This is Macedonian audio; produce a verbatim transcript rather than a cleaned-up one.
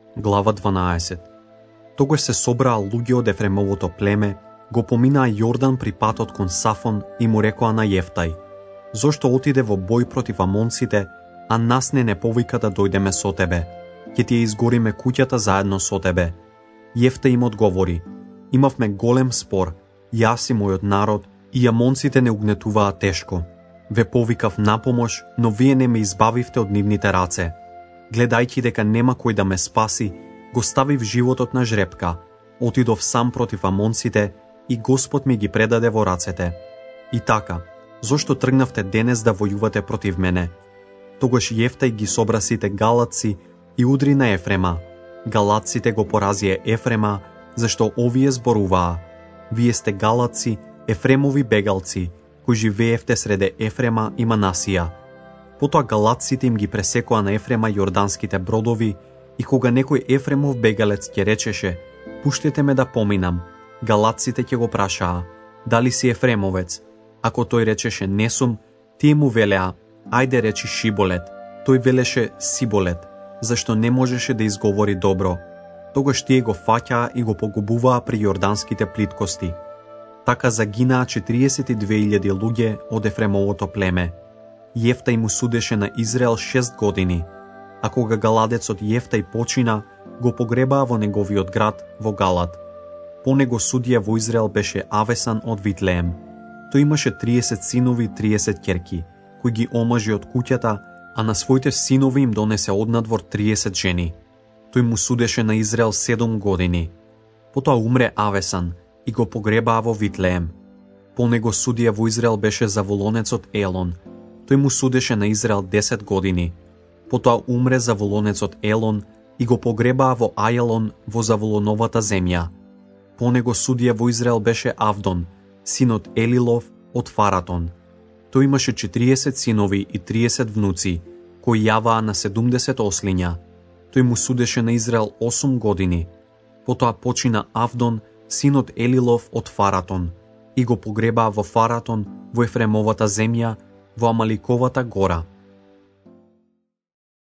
Глава дванаесет. Тогаш се собраа луѓе од Ефремовото племе, го поминаа Јордан при патот кон Сафон и му рекоа на Јефтај: зошто отиде во бој против амонците, а нас не не повика да дојдеме со тебе? Ќе ти ја изгориме куќата заедно со тебе. Јефтај им одговори: имавме голем спор, јас и мојот народ, и амонците не угнетуваа тешко. Ве повикав на помош, но вие не ме избавивте од нивните раце. Гледајќи дека нема кој да ме спаси, го ставив животот на жрепка, отидов сам против амонците и Господ ми ги предаде во рацете. И така, зошто тргнавте денес да војувате против мене? Тогаш Јефтај ги собра сите галатци и удри на Ефрема. Галатците го поразија Ефрема, зашто овие зборуваа: вие сте галатци, Ефремови бегалци, кои живеевте среде Ефрема и Манасија. Потоа галатците им ги пресекоа на Ефрема јорданските бродови, и кога некој Ефремов бегалец ќе речеше: пуштете ме да поминам, галатците ќе го прашаа: дали си Ефремовец? Ако тој речеше: не сум, тие му велеа: ајде речи Шиболет. Тој велеше Сиболет, зашто не можеше да изговори добро. Тогаш тие го фаќаа и го погубуваа при јорданските плиткости. Така загинаа четириесет и две илјади луѓе од Ефремовото племе. Јефтај му судеше на Израел шест години, а кога галадецот Јефтај почина, го погребаа во неговиот град во Галад. По него судија во Израел беше Авесан од Витлеем. Тој имаше триесет синови и триесет ќерки, кои ги омажи од куќата, а на своите синови им донесе однадвор триесет жени. Тој му судеше на Израел седум години. Потоа умре Авесан и го погребаа во Витлеем. По него судија во Израел беше заволонецот Елон. Тој му судеше на Израел десет години. Потоа умре заволонецот Елон и го погребаа во Ајалон во Заволоновата земја. По него судија во Израел беше Авдон, синот Елилов од Фаратон. Тој имаше четириесет синови и триесет внуци, кои јаваа на седумдесет ослиња. Тој му судеше на Израел осум години. Потоа почина Авдон, синот Елилов од Фаратон, и го погребаа во Фаратон, во Ефремовата земја, во Амаликовата гора.